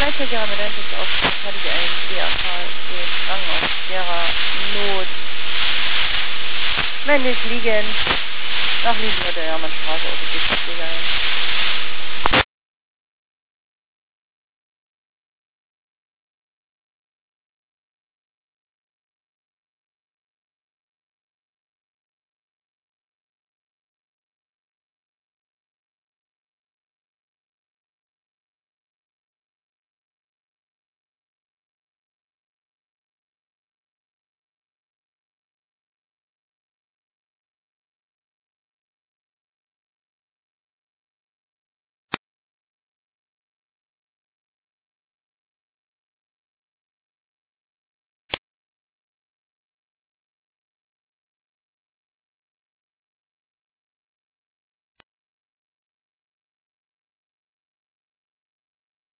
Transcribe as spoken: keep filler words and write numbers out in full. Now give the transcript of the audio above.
Gleichzeitig med den type opptak hadde jeg en diafal i Krangaas derer Not männlich liegen nach Liegen oder ja man Frage oder gibt es